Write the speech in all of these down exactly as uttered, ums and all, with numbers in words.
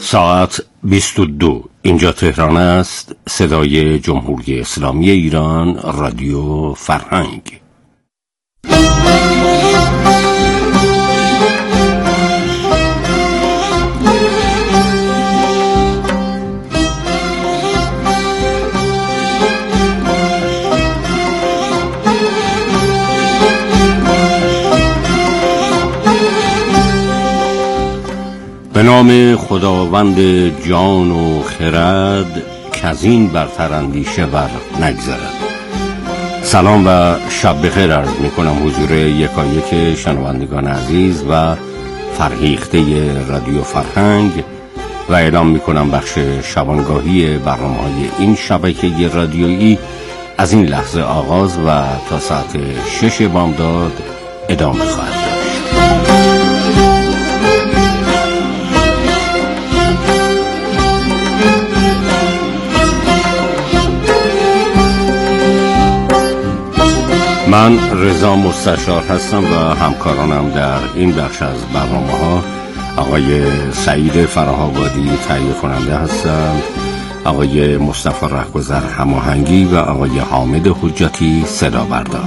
ساعت بیست و دو. اینجا تهران است. صدای جمهوری اسلامی ایران، رادیو فرهنگ. به نام خداوند جان و خرد که از این برتر اندیشه بر نگذرد. سلام و شب بخیر عرض می کنم حضور یکایک شنوندگان عزیز و فرهیخته رادیو فرهنگ و اعلام می کنم بخش شبانگاهی برنامه‌های این شبکه رادیویی از این لحظه آغاز و تا ساعت شش بامداد ادامه خواهد داشت. من رضا مستشار هستم و همکارانم در این بخش از برنامه ها آقای سعید فره‌آبادی تهیه کننده هستند، آقای مصطفی رهگذر هماهنگی و آقای حامد حجتی صدا بردار.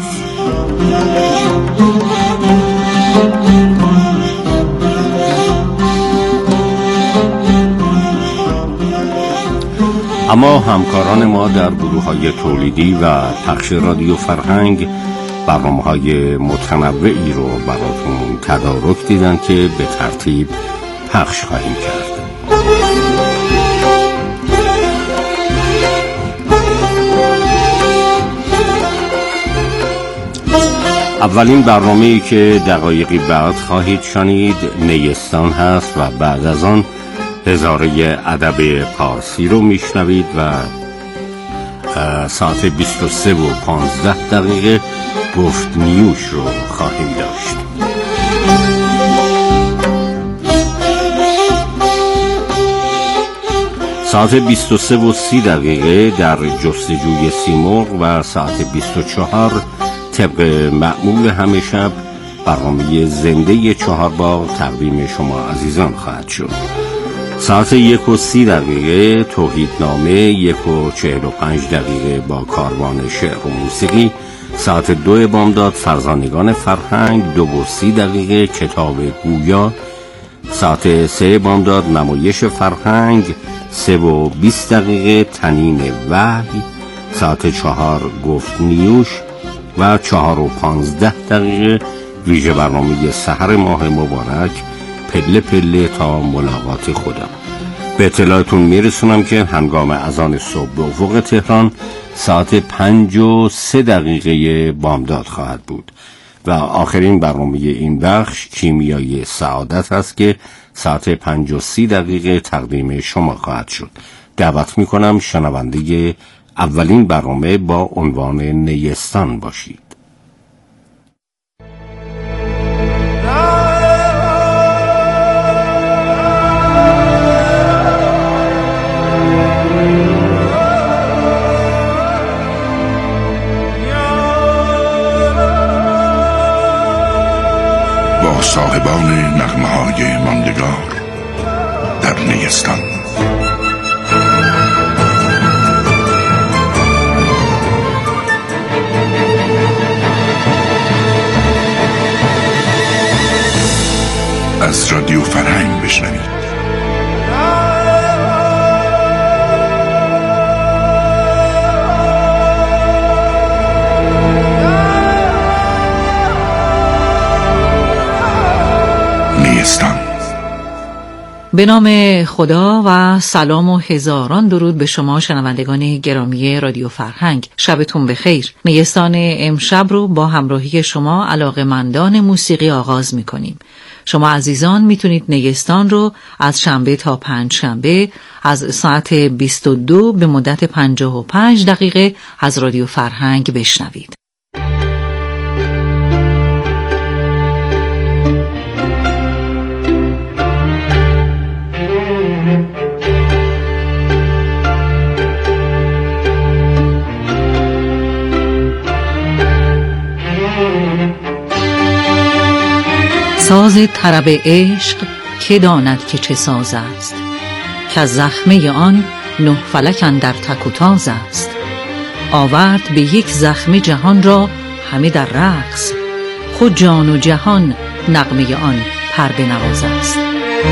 اما همکاران ما در گروه‌های تولیدی و پخش رادیو فرهنگ برنامه‌های متنوعی رو براتون تدارک دیدن که به ترتیب پخش خواهیم کرد. اولین برنامه‌ای که دقایقی بعد خواهید شنید نیستان هست و بعد از آن هزاره ادب پارسی رو میشنوید و ساعت بیست و سه و پانزده دقیقه گفت نیوش رو خواهیم داشت. ساعت بیست و سه و سی دقیقه در جستجوی سیمرغ و ساعت بیست و چهار طبق معمول همه شب برنامه زنده چهارباغ تقدیم شما عزیزان خواهد شد. ساعت یک و سی دقیقه توحیدنامه، یک و چهل و پنج دقیقه با کاروان شعر و موسیقی، ساعت دو بامداد فرزانگان فرهنگ، دو و سی دقیقه کتاب گویا، ساعت سه بامداد نمایش فرهنگ، سه و بیست دقیقه تنین وحی، ساعت چهار گفت نیوش و چهار و پانزده دقیقه ویژه برنامه سحر ماه مبارک پله پله تا ملاقات خدا. به اطلاعتون میرسونم که هنگام اذان صبح به افق تهران ساعت پنج و سه دقیقه بامداد خواهد بود و آخرین برنامه این بخش کیمیای سعادت هست که ساعت پنج و سی دقیقه تقدیم شما خواهد شد. دعوت میکنم شنونده اولین برنامه با عنوان نیستان باشید. با صاحبان نغمه‌های ماندگار در نیستان. از رادیو فرهنگ بشنوید. به نام خدا و سلام و هزاران درود به شما شنوندگان گرامی رادیو فرهنگ. شبتون بخیر. نیستان امشب رو با همراهی شما علاقه‌مندان موسیقی آغاز می‌کنیم. شما عزیزان میتونید نیستان رو از شنبه تا پنج شنبه از ساعت بیست و دو به مدت پنجاه و پنج دقیقه از رادیو فرهنگ بشنوید. ساز طرب عشق که داند که چه ساز است، که زخمه آن نه فلک اندر تک و تاز است. آورد به یک زخمه جهان را همه در رقص، خود جان و جهان نغمه آن پر بنواز است.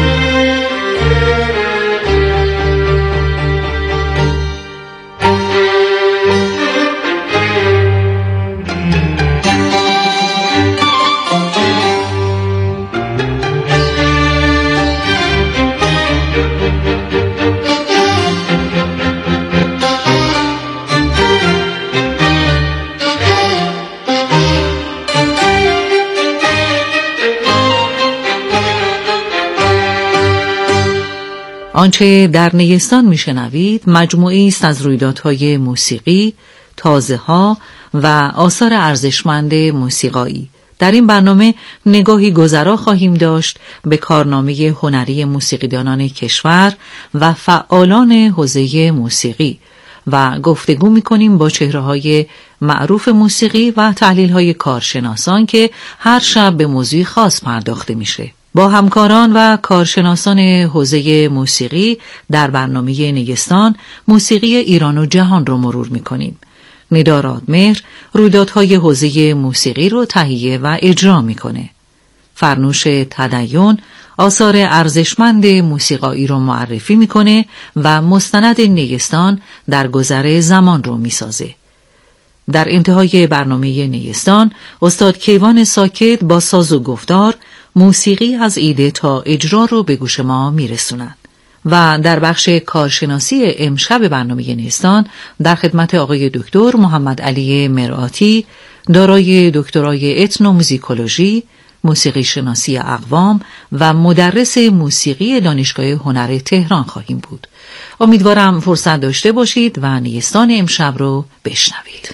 آنچه در نیستان میشنوید مجموعی است از رویدادهای موسیقی، تازه‌ها و آثار ارزشمند موسیقایی. در این برنامه نگاهی گذرا خواهیم داشت به کارنامه هنری موسیقیدانان کشور و فعالان حوزه موسیقی و گفتگو می‌کنیم با چهره‌های معروف موسیقی و تحلیل‌های کارشناسان که هر شب به موضوعی خاص پرداخته میشه. با همکاران و کارشناسان حوزه موسیقی در برنامه نیستان موسیقی ایران و جهان رو مرور می‌کنیم. ندا رادمهر رویدادهای حوزه موسیقی رو تهیه و اجرا می‌کنه. فرنوش تدین آثار ارزشمند موسیقایی رو معرفی می‌کنه و مستند نیستان در گذر زمان رو می‌سازه. در انتهای برنامه نیستان استاد کیوان ساکت با ساز و گفتار موسیقی از ایده تا اجرا رو به گوش ما میرسونند. و در بخش کارشناسی امشب برنامه نیستان در خدمت آقای دکتر محمد علی مرآتی، دارای دکترای اتنوموزیکولوژی، موسیقی شناسی اقوام و مدرس موسیقی دانشگاه هنر تهران خواهیم بود. امیدوارم فرصت داشته باشید و نیستان امشب رو بشنوید.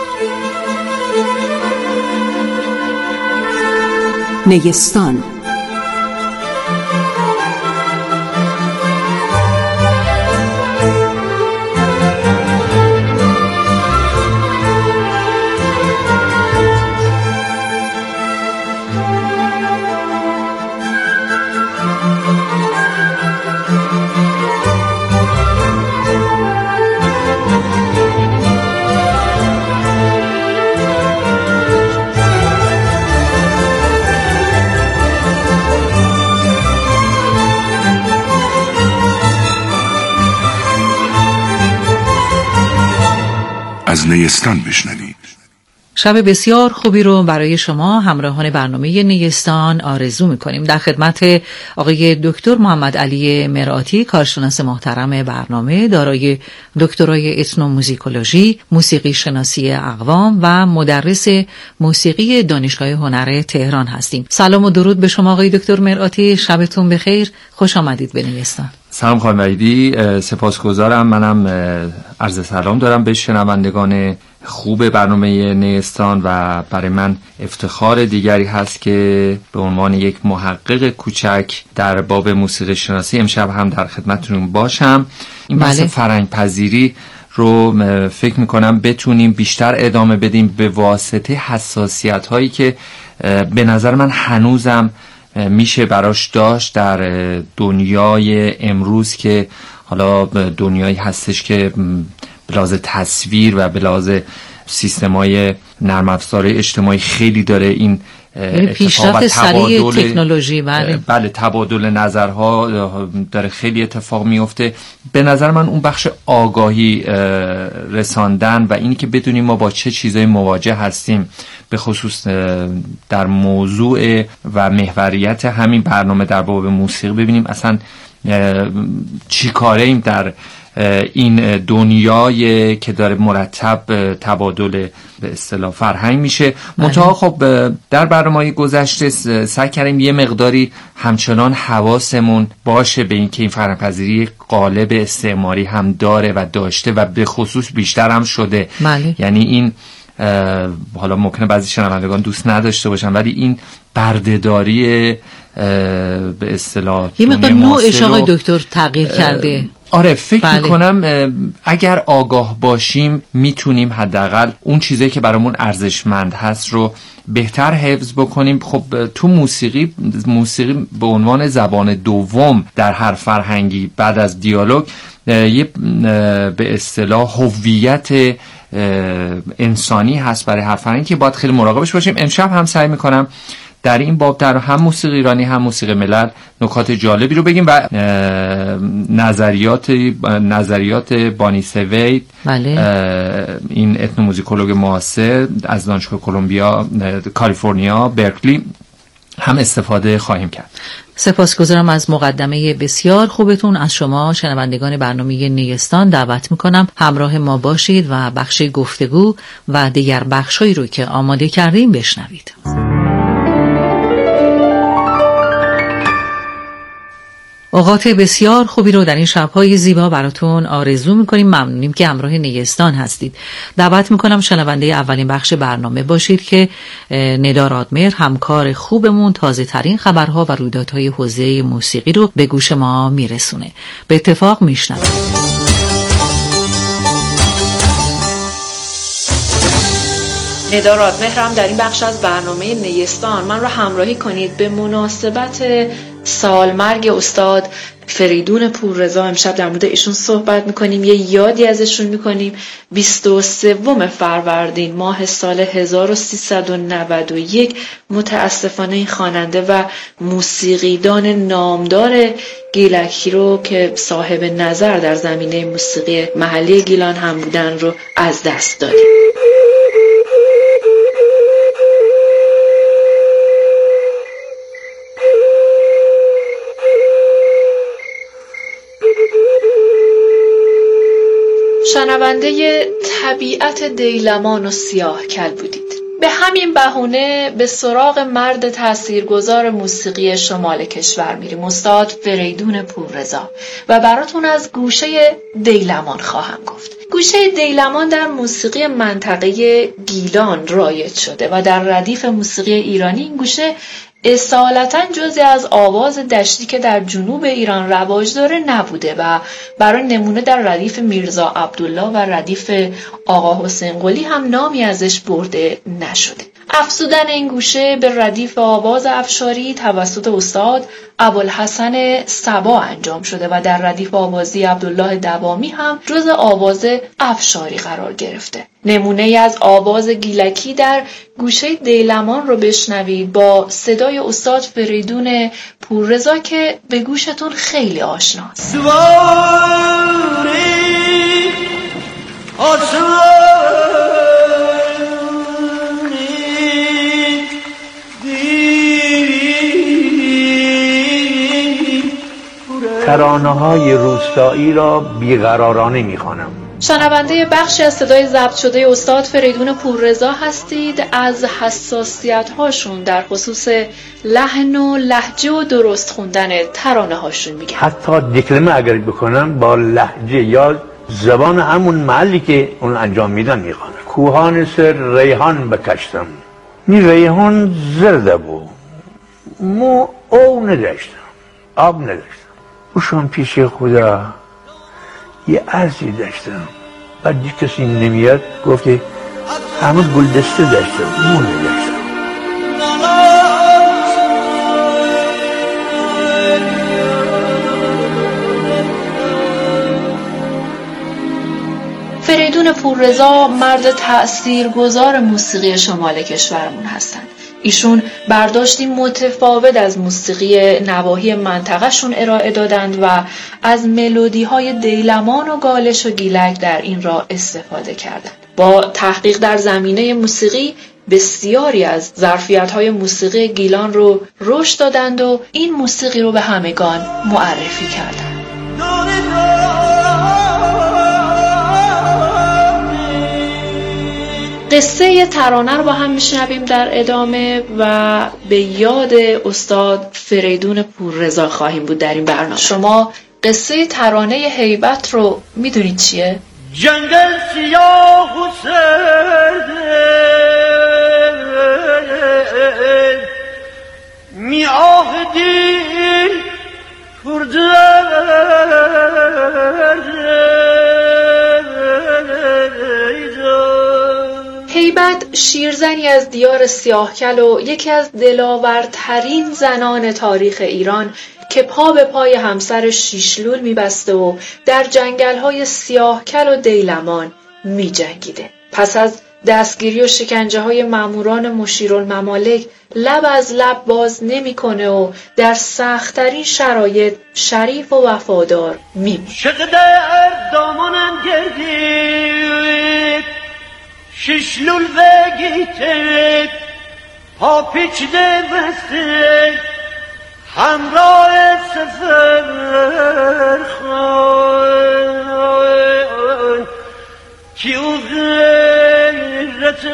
نیستان از نیستان بشنوید. شب بسیار خوبی رو برای شما همراهان برنامه نیستان آرزو می‌کنیم. در خدمت آقای دکتر محمد علی مرآتی، کارشناس محترم برنامه، دارای دکترای اتنوموزیکولوژی، موسیقی شناسی اقوام و مدرس موسیقی دانشگاه هنر تهران هستیم. سلام و درود به شما آقای دکتر مرآتی، شبتون بخیر، خوش آمدید به نیستان. سلام خانم وحیدی، سپاسگزارم. منم عرض سلام دارم به شنوندگان خوب برنامه نیستان و برای من افتخار دیگری هست که به عنوان یک محقق کوچک در باب موسیقی شناسی امشب هم در خدمتتون باشم. این بحث بله. فرهنگ پذیری رو فکر میکنم بتونیم بیشتر ادامه بدیم به واسطه حساسیت هایی که به نظر من هنوزم میشه براش داشت در دنیای امروز که حالا دنیایی هستش که به لحاظ تصویر و به لحاظ سیستم‌های نرم افزار اجتماعی خیلی داره این پیشرفت سریع تکنولوژی بله بله تبادل نظرها داره خیلی اتفاق میفته. به نظر من اون بخش آگاهی رساندن و اینی که بدونیم ما با چه چیزایی مواجه هستیم، به خصوص در موضوع و محوریت همین برنامه در باب موسیقی ببینیم اصلا چی کاره ایم در این دنیای که داره مرتب تبادل به اصطلاح فرهنگ میشه. منتها خب در برنامه‌های گذشته سعی کردیم یه مقداری همچنان حواسمون باشه به این که این فرهنگ‌پذیری قالب استعماری هم داره و داشته و به خصوص بیشتر هم شده. بله. یعنی این حالا ممکنه بعضی شنوندگان دوست نداشته باشن ولی این بردهداری به اصطلاح یه مقدار نوعش آقای دکتر تغییر کرده. آره فکر بله. میکنم اگر آگاه باشیم میتونیم حداقل اون چیزایی که برامون ارزشمند هست رو بهتر حفظ بکنیم. خب تو موسیقی موسیقی به عنوان زبان دوم در هر فرهنگی بعد از دیالوگ یه به اصطلاح هویت انسانی هست برای هر فرهنگی که باید خیلی مراقبش باشیم. امشب هم سعی میکنم در این باب در هم موسیقی ایرانی هم موسیقی ملل نکات جالبی رو بگیم و نظریات نظریات بانی سوید، بله. این اتنوموزیکولوگ معاصر از دانشگاه کلمبیا کالیفرنیا برکلی هم استفاده خواهیم کرد. سپاسگزارم از مقدمه بسیار خوبتون. از شما شنوندگان برنامه نیستان دعوت میکنم همراه ما باشید و بخش گفتگو و دیگر بخشایی رو که آماده کردیم بشنوید. اوقات بسیار خوبی رو در این شب‌های زیبا براتون آرزو می‌کنیم. ممنونیم که همراه نیستان هستید. دعوت می‌کنم شنونده اولین بخش برنامه باشید که ندا رادمهر همکار خوبمون تازه‌ترین خبرها و رویدادهای حوزه موسیقی رو به گوش ما میرسونه. به اتفاق میشنویم. ندا رادمهر هم در این بخش از برنامه نیستان من رو همراهی کنید به مناسبت سالمرگ استاد فریدون پوررضا. امشب در مورد ایشون صحبت میکنیم، یه یادی ازشون میکنیم. بیست و سوم فروردین ماه سال هزار و سیصد و نود و یک متاسفانه این خواننده و موسیقیدان نامدار گیلکی رو که صاحب نظر در زمینه موسیقی محلی گیلان هم بودن رو از دست دادیم. شنونده طبیعت دیلمان و سیاه کل بودید. به همین بهونه به سراغ مرد تاثیرگذار موسیقی شمال کشور میریم، استاد فریدون پوررضا، و براتون از گوشه دیلمان خواهم گفت. گوشه دیلمان در موسیقی منطقه گیلان رایج شده و در ردیف موسیقی ایرانی این گوشه اصالتاً جزی از آواز دشتی که در جنوب ایران رواج داره نبوده و برای نمونه در ردیف میرزا عبدالله و ردیف آقا حسین قلی هم نامی ازش برده نشده. افزودن این گوشه به ردیف آواز افشاری توسط استاد ابوالحسن صبا انجام شده و در ردیف آوازی عبدالله دوامی هم جز آواز افشاری قرار گرفته. نمونه ای از آواز گیلکی در گوشه دیلمان رو بشنوید با صدای استاد فریدون پوررضا که به گوشتون خیلی آشناست. ترانه‌های روستایی را بیقرارانه می‌خوانم. شنونده بخشی از صدای ضبط شده استاد فریدون پوررضا هستید. از حساسیت‌هاشون در خصوص لحن و لهجه و درست خوندن ترانه‌هاشون میگن. حتی دکلمه اگر بکنم با لهجه یا زبان همون محلی که اون انجام میدن میخوانم. کوهان سر ریحان بکشتم، می ریحان زرده بود، مو او نداشتم، آب نداشتم. اوشان پیش خدا یه عرضی داشتم، بعد کسی نمیاد گفته همه گلدسته داشتم، مو نداشتم. فریدون پوررضا مرد تأثیرگذار موسیقی شمال کشورمون هستند. ایشون برداشتی متفاوت از موسیقی نواحی منطقهشون ارائه دادند و از ملودی‌های دیلمان و گالش و گیلک در این راه استفاده کردند. با تحقیق در زمینه موسیقی بسیاری از ظرفیت‌های موسیقی گیلان رو رشد دادند و این موسیقی رو به همگان معرفی کردند. قصه ترانه رو با هم میشنویم در ادامه و به یاد استاد فریدون پوررضا خواهیم بود در این برنامه. شما قصه ترانه هیبت رو میدونید چیه؟ جنگل سیاه و سرده می آهدی هیبت شیرزنی از دیار سیاهکل و یکی از دلاورترین زنان تاریخ ایران که پا به پای همسر شیشلول میبسته و در جنگل‌های سیاهکل و دیلمان میجنگیده. پس از دستگیری و شکنجه های ماموران مشیرالممالک لب از لب باز نمیکنه و در سخت‌ترین شرایط شریف و وفادار میمونه. چقدر دامانم گردید شیشلول وگیتید پا پیچیده بسته همراه سفر خواهد که او غیرت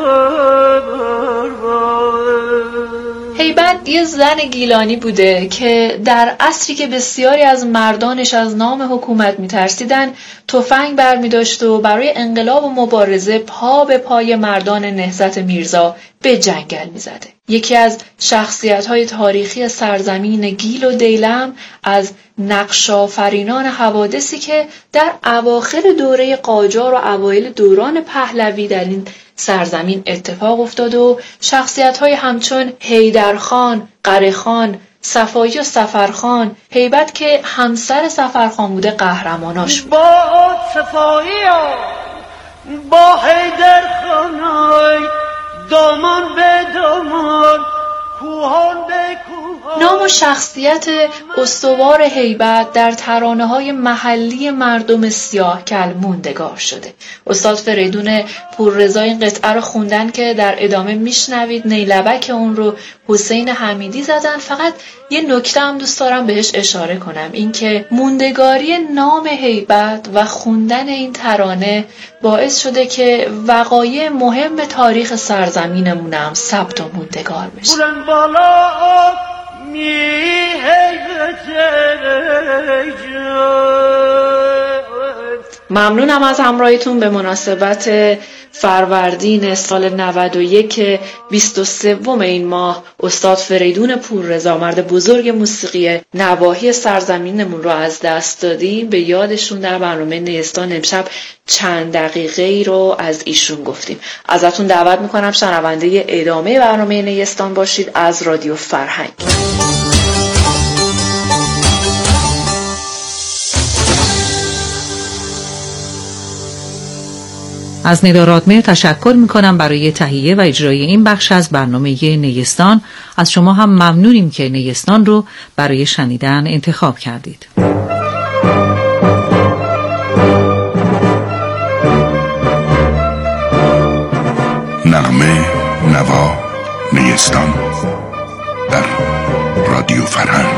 هیبت یه زن گیلانی بوده که در عصری که بسیاری از مردانش از نام حکومت میترسیدن تفنگ برمی داشت و برای انقلاب و مبارزه پا به پای مردان نهضت میرزا به جنگل میزده. یکی از شخصیت‌های تاریخی سرزمین گیل و دیلم از نقش‌آفرینان حوادثی که در اواخر دوره قاجار و اوایل دوران پهلوی در این سرزمین اتفاق افتاد و شخصیت‌های همچون حیدرخان، قره‌خان، صفایی و سفرخان، هیبت که همسر سفرخان بوده قهرماناش بود. با صفایی با حیدرخان دامان به دامان کوهان به کوهان. نام و شخصیت استوار هیبت در ترانه‌های محلی مردم سیاهکل موندگار شده. استاد فریدون پوررضا این قطعه رو خوندن که در ادامه میشنوید. نیلبک اون رو حسین حمیدی زدن. فقط یه نکته هم دوست دارم بهش اشاره کنم، این که موندگاری نام هیبت و خوندن این ترانه باعث شده که وقایع مهم تاریخ سرزمینمون هم ثبت و موندگار بشه. بلند بالا می هیبت ممنونم از همراهیتون به مناسبت فروردین سال نود و یک بیست و سوم این ماه. استاد فریدون پوررضا، مرد بزرگ موسیقی نواحی سرزمینمون رو از دست دادیم. به یادشون در برنامه نیستان امشب چند دقیقه ای رو از ایشون گفتیم. ازتون دعوت میکنم شنونده ادامه برنامه نیستان باشید از رادیو فرهنگ. از ندا رادمهر تشکر میکنم برای تهیه و اجرای این بخش از برنامه نیستان. از شما هم ممنونیم که نیستان رو برای شنیدن انتخاب کردید. نغمه نوا نیستان در رادیو فرهنگ.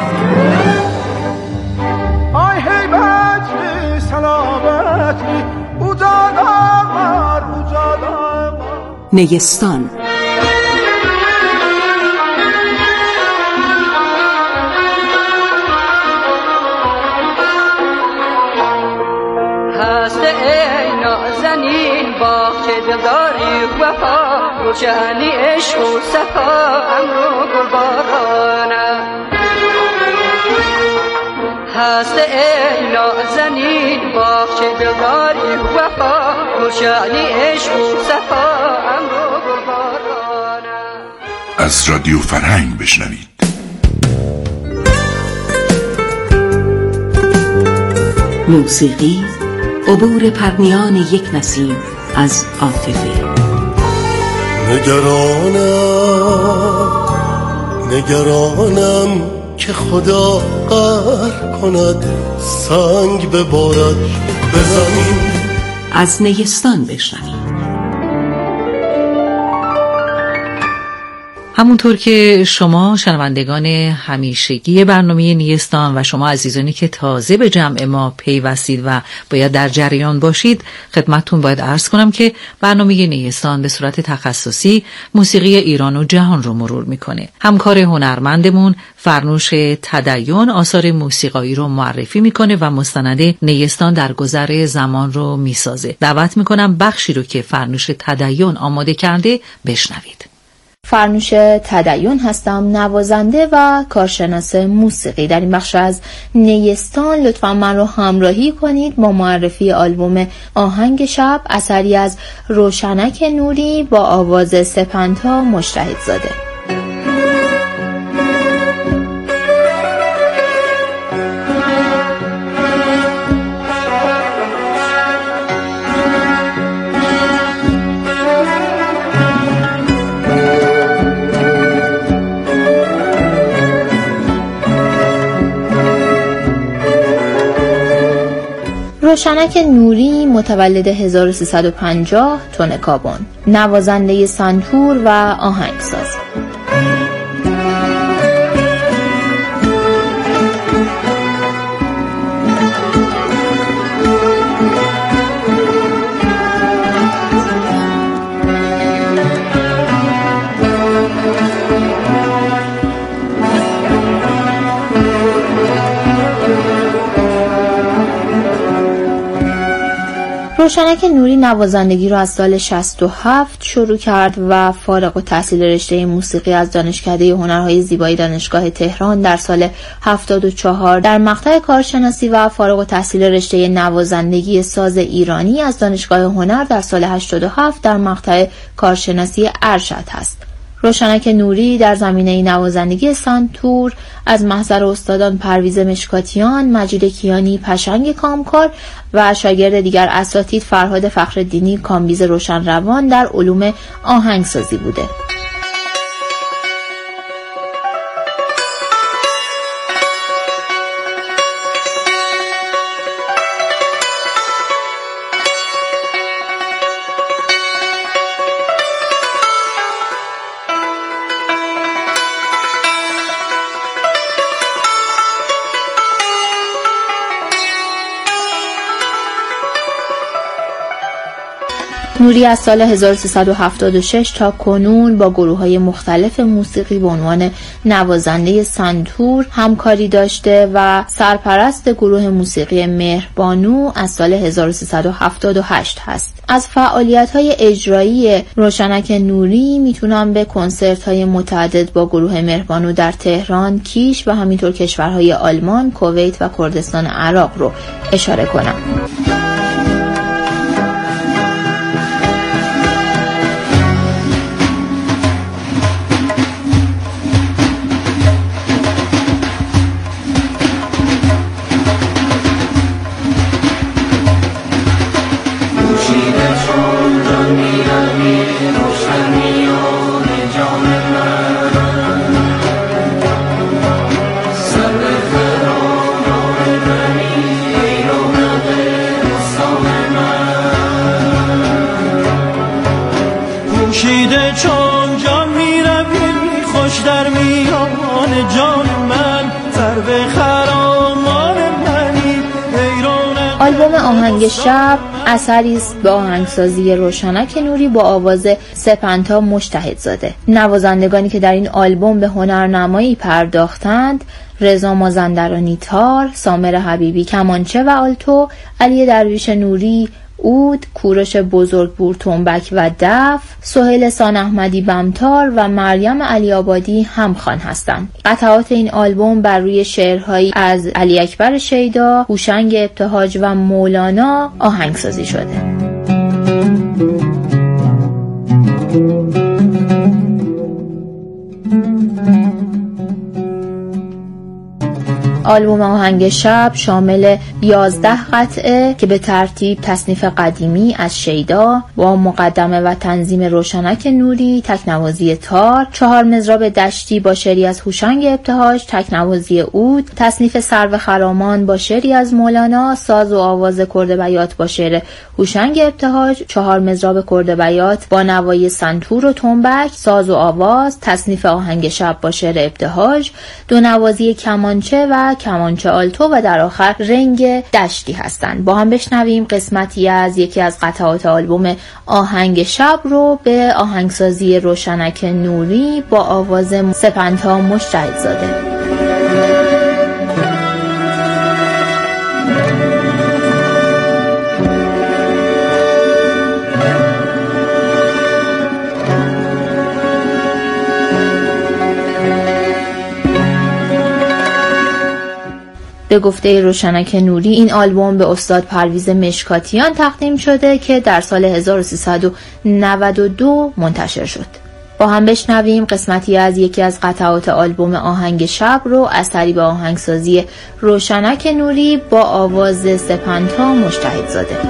آی هیبت سلامتی نیستان. هست ای نازنین باغچه دلداری وفا روشنی عشق و صفا امرو گلبارانه. هست ای نازنین باغچه دلداری وفا روشنی عشق و صفا امرو گلبارانه. از رادیو فرهنگ بشنوید. موسیقی عبور پرنیان یک نسیم از عاطفه. نگرانم نگرانم که خدا قهر کند سنگ ببارد به زمین. از نیستان بشنوید. همونطور که شما شنوندگان همیشگی برنامه نیستان و شما عزیزانی که تازه به جمع ما پیوستید و باید در جریان باشید، خدمتتون باید عرض کنم که برنامه نیستان به صورت تخصصی موسیقی ایران و جهان رو مرور میکنه. همکار هنرمندمون فرنوش تدین آثار موسیقایی رو معرفی میکنه و مستند نیستان در گذر زمان رو میسازه. دعوت میکنم بخشی رو که فرنوش تدین آماده کرده بشنوید. فرنوش تدین هستم، نوازنده و کارشناس موسیقی. در این بخش از نیستان لطفا من رو همراهی کنید با معرفی آلبوم آهنگ شب، اثری از روشنک نوری با آواز سپندها مجتهدزاده. روشنک نوری متولد هزار و سیصد و پنجاه تونکابون، نوازنده سنتور و آهنگساز. روشنک نوری نوازندگی را از سال شصت و هفت شروع کرد و فارغ التحصیل رشته موسیقی از دانشکده هنرهای زیبایی دانشگاه تهران در سال هفتاد و چهار در مقطع کارشناسی و فارغ التحصیل رشته نوازندگی ساز ایرانی از دانشگاه هنر در سال هشتاد و هفت در مقطع کارشناسی ارشد است. روشنک نوری در زمینه نوازندگی سنتور از محضر استادان پرویز مشکاتیان، مجید کیانی پشنگ کامکار و شاگرد دیگر اساتید فرهاد فخرالدینی کامبیز روشنروان در علوم آهنگسازی بوده. نوری از سال هزار و سیصد و هفتاد و شش تا کنون با گروه‌های مختلف موسیقی به عنوان نوازنده سنتور همکاری داشته و سرپرست گروه موسیقی مهربانو از سال هزار و سیصد و هفتاد و هشت هست. از فعالیت‌های اجرایی روشنک نوری میتونم به کنسرت‌های متعدد با گروه مهربانو در تهران، کیش و همینطور کشورهای آلمان، کویت و کردستان عراق رو اشاره کنم. آلبوم آهنگ شب اثری است به آهنگسازی روشنک نوری با آواز سپندها مجتهدزاده. نوازندگانی که در این آلبوم به هنرنمایی پرداختند: رضا مازندرانی تار، سامر حبیبی کمانچه و آلتو، علی درویش نوری عود، کوروش بزرگپور تنبک و دف، سهیل سان احمدی بمتار و مریم علی آبادی همخوان هستند. قطعات این آلبوم بر روی شعرهایی از علی اکبر شیدا، هوشنگ ابتهاج و مولانا آهنگسازی شده. آلبوم آهنگ شب شامل یازده قطعه که به ترتیب تصنیف قدیمی از شیدا با مقدمه و تنظیم روشنک نوری، تکنوازی تار، چهار مضراب دشتی با شعری از هوشنگ ابتهاج، تکنوازی عود، تصنیف سرو خرامان با شعری از مولانا، ساز و آواز کرد بیات با شعر هوشنگ ابتهاج، چهار مضراب کرد بیات با نوای سنتور و تنبک، ساز و آواز، تصنیف آهنگ شب با شعر ابتهاج، دو نوازی کمانچه و کمانچه آلتو و در آخر رنگ دشتی هستند. با هم بشنویم قسمتی از یکی از قطعات آلبوم آهنگ شب رو به آهنگسازی روشنک نوری با آواز سپندها مجتهدزاده. به گفته روشنک نوری این آلبوم به استاد پرویز مشکاتیان تقدیم شده که در سال هزار و سیصد و نود و دو منتشر شد. با هم بشنویم قسمتی از یکی از قطعات آلبوم آهنگ شب رو اثری به آهنگسازی روشنک نوری با آواز سپنتا مجتهدزاده.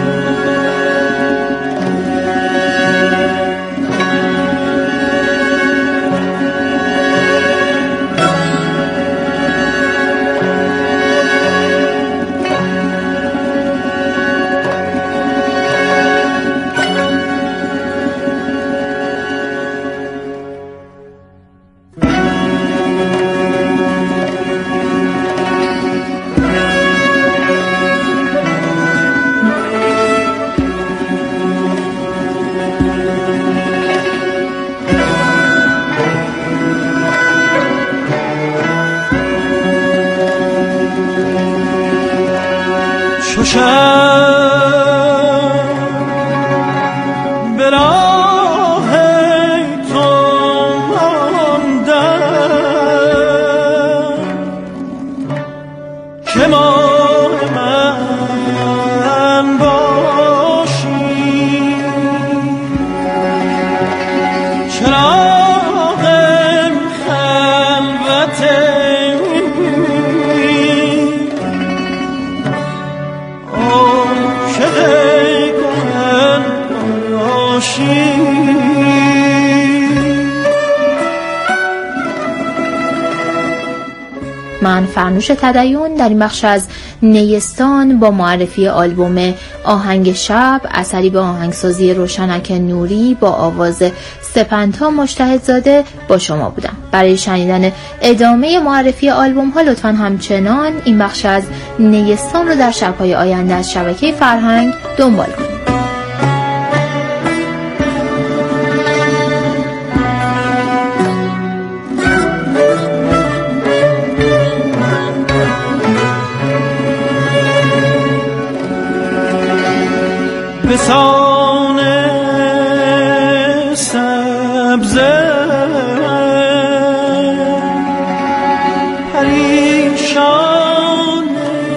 من فرنوش تدین در این بخش از نیستان با معرفی آلبوم آهنگ شب اثری به آهنگسازی روشنک نوری با آواز سپنتا مجتهدزاده با شما بودم. برای شنیدن ادامه معرفی آلبوم ها لطفاً همچنان این بخش از نیستان رو در شب‌های آینده از شبکه فرهنگ دنبال کنید. بسان سبزه پریشان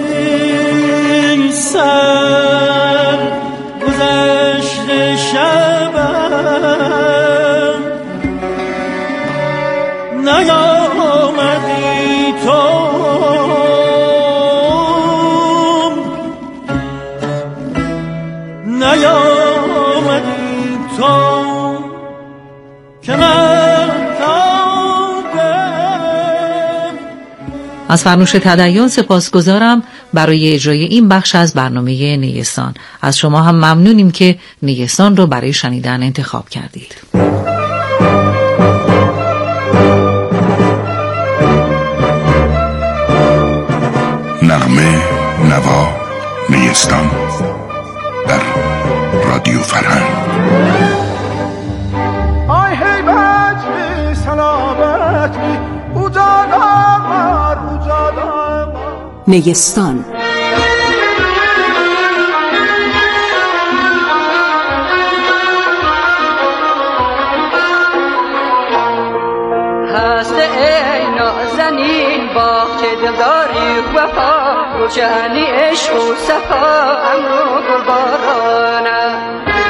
سر گذشت شبم نیامدی تو نیامدی تو که من تابم. از فرنوش تدین سپاسگزارم برای اجرای این بخش از برنامه نیستان. از شما هم ممنونیم که نیستان رو برای شنیدن انتخاب کردید. نغمه نوا نیستان در رادیو فرهنگ. آی هیبت می سلامت می اوجادا مر اوجادا نیستان. هست ای نازنین باغچه دلداری وفا روشنی عشق و صفا امرو گلبارانه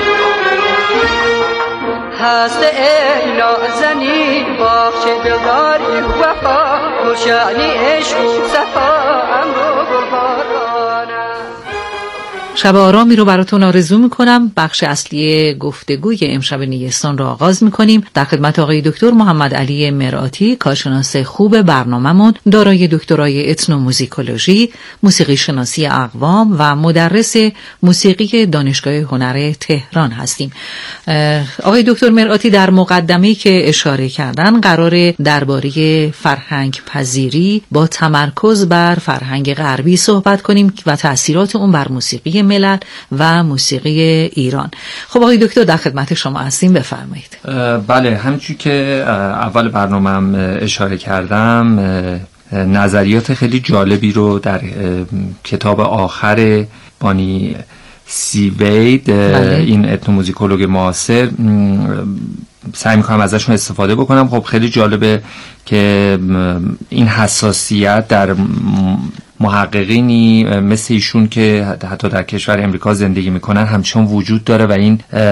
هست ای نازنین باغچه دلداری وفا روشنی عشق و صفا امرو گلبارانه. شب آرامی رو براتون آرزو میکنم. بخش اصلی گفتگوی امشب نیستان رو آغاز میکنیم. در خدمت آقای دکتر محمد علی مرآتی، کارشناس خوب برنامه‌مون، دارای دکترای اتنوموزیکولوژی، موسیقی شناسی اقوام و مدرس موسیقی دانشگاه هنر تهران هستیم. آقای دکتر مرآتی در مقدمه‌ای که اشاره کردن قراره درباره فرهنگ پذیری با تمرکز بر فرهنگ غربی صحبت کنیم و تأثیرات اون بر موسیقی ملل و موسیقی ایران. خب آقای دکتر در خدمت شما هستیم، بفرمایید. بله، همچون که اول برنامه‌ام اشاره کردم نظریات خیلی جالبی رو در کتاب آخر بانی سیوید بله. این اتنوموزیکولوگ معاصر سعی میکنم ازشون استفاده بکنم. خب خیلی جالبه که این حساسیت در محققینی مثل ایشون که حتی در کشور امریکا زندگی میکنن همچنان وجود داره و این